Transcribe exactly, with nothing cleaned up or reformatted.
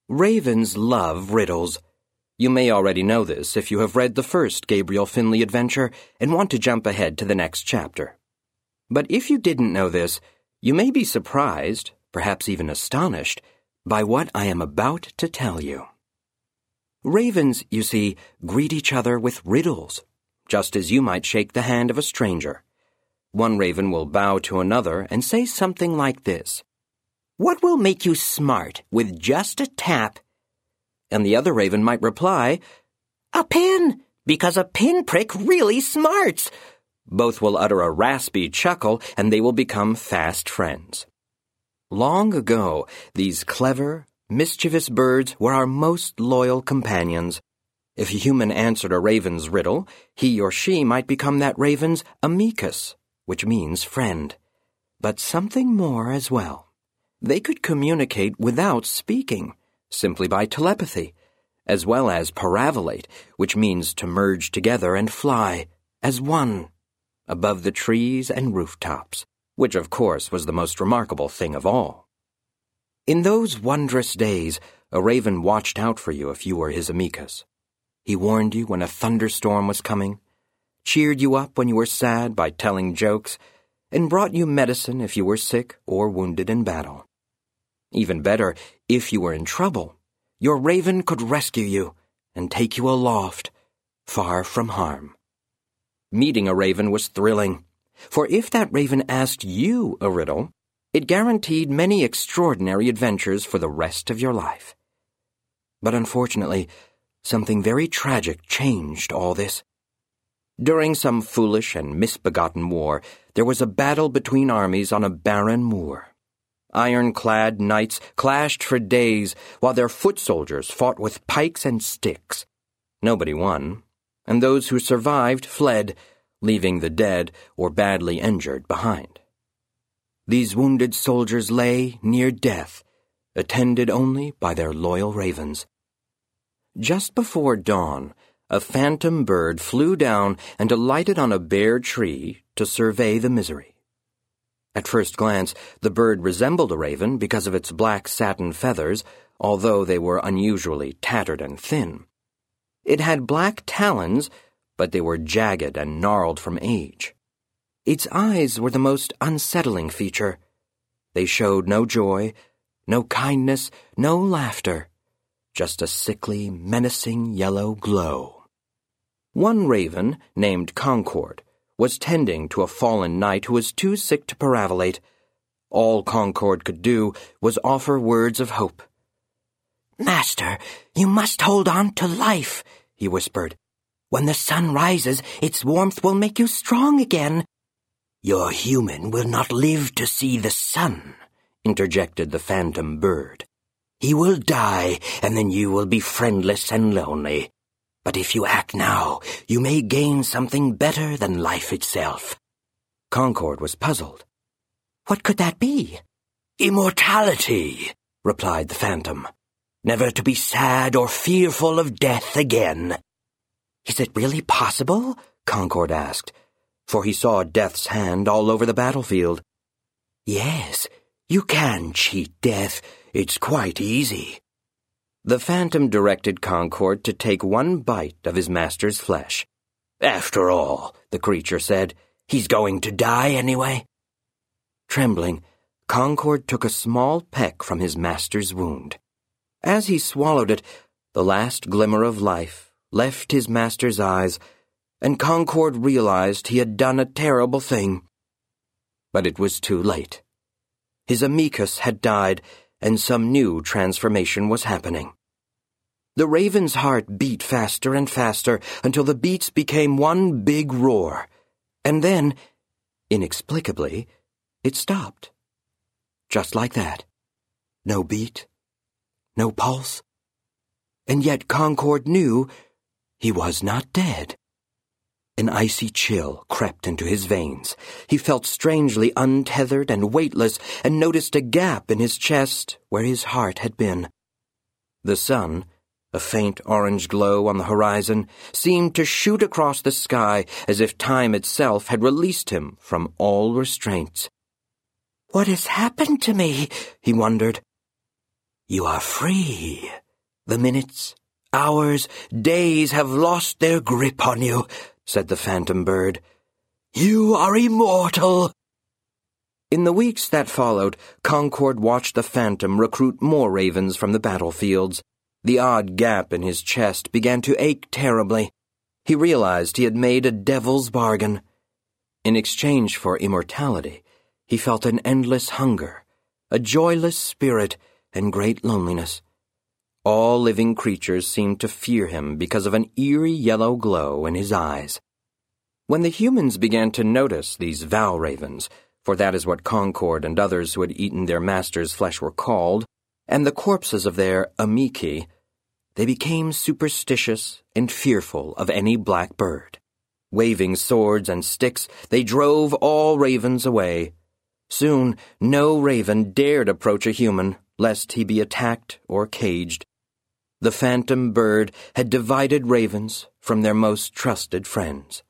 Ravens love riddles. You may already know this if you have read the first Gabriel Finley adventure and want to jump ahead to the next chapter. But if you didn't know this, you may be surprised, perhaps even astonished, by what I am about to tell you. Ravens, you see, greet each other with riddles, just as you might shake the hand of a stranger. One raven will bow to another and say something like this: "What will make you smart with just a tap?" And the other raven might reply, "A pin, because a pinprick really smarts." Both will utter a raspy chuckle, and they will become fast friends. Long ago, these clever, mischievous birds were our most loyal companions. If a human answered a raven's riddle, he or she might become that raven's amicus, which means friend. But something more as well. They could communicate without speaking, simply by telepathy, as well as paravolate, which means to merge together and fly, as one, above the trees and rooftops, which of course was the most remarkable thing of all. In those wondrous days, a raven watched out for you if you were his amicus. He warned you when a thunderstorm was coming, cheered you up when you were sad by telling jokes, and brought you medicine if you were sick or wounded in battle. Even better, if you were in trouble, your raven could rescue you and take you aloft, far from harm. Meeting a raven was thrilling, for if that raven asked you a riddle, it guaranteed many extraordinary adventures for the rest of your life. But unfortunately, something very tragic changed all this. During some foolish and misbegotten war, there was a battle between armies on a barren moor. Iron-clad knights clashed for days, while their foot soldiers fought with pikes and sticks. Nobody won, and those who survived fled, leaving the dead or badly injured behind. These wounded soldiers lay near death, attended only by their loyal ravens. Just before dawn, a phantom bird flew down and alighted on a bare tree to survey the misery. At first glance, the bird resembled a raven because of its black satin feathers, although they were unusually tattered and thin. It had black talons, but they were jagged and gnarled from age. Its eyes were the most unsettling feature. They showed no joy, no kindness, no laughter, just a sickly, menacing yellow glow. One raven, named Concord, was tending to a fallen knight who was too sick to paravolate. All Concord could do was offer words of hope. "Master, you must hold on to life," he whispered. "When the sun rises, its warmth will make you strong again." "Your human will not live to see the sun," interjected the phantom bird. "He will die, and then you will be friendless and lonely. But if you act now, you may gain something better than life itself." Concord was puzzled. "What could that be?" "Immortality," replied the phantom. "Never to be sad or fearful of death again." "Is it really possible?" Concord asked, for he saw death's hand all over the battlefield. "Yes, you can cheat death. It's quite easy." The phantom directed Concord to take one bite of his master's flesh. "After all," the creature said, "he's going to die anyway." Trembling, Concord took a small peck from his master's wound. As he swallowed it, the last glimmer of life left his master's eyes, and Concord realized he had done a terrible thing. But it was too late. His amicus had died, and some new transformation was happening. The raven's heart beat faster and faster until the beats became one big roar, and then, inexplicably, it stopped. Just like that. No beat, no pulse. And yet Concord knew he was not dead. An icy chill crept into his veins. He felt strangely untethered and weightless, and noticed a gap in his chest where his heart had been. The sun, a faint orange glow on the horizon, seemed to shoot across the sky as if time itself had released him from all restraints. "What has happened to me?" he wondered. You are free. The minutes, hours, days have lost their grip on you, said the phantom bird. You are immortal. In the weeks that followed, Concord watched the phantom recruit more ravens from the battlefields. The odd gap in his chest began to ache terribly. He realized he had made a devil's bargain. In exchange for immortality, he felt an endless hunger, a joyless spirit, and great loneliness. All living creatures seemed to fear him because of an eerie yellow glow in his eyes. When the humans began to notice these vow ravens, for that is what Concord and others who had eaten their master's flesh were called, and the corpses of their amici, they became superstitious and fearful of any black bird. Waving swords and sticks, they drove all ravens away. Soon, no raven dared approach a human, lest he be attacked or caged. The phantom bird had divided ravens from their most trusted friends.